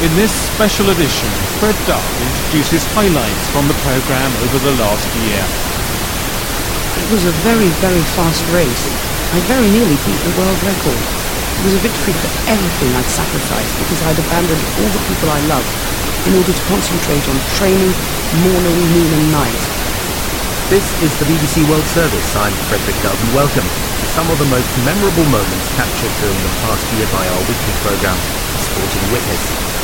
In this special edition, Fred Dove introduces highlights from the programme over the last year. It was a very, very fast race. I very nearly beat the world record. It was a victory for everything I'd sacrificed because I'd abandoned all the people I loved in order to concentrate on training morning, noon and night. This is the BBC World Service. I'm Frederick Dove and welcome to some of the most memorable moments captured during the past year by our weekly programme, The Sporting Witness.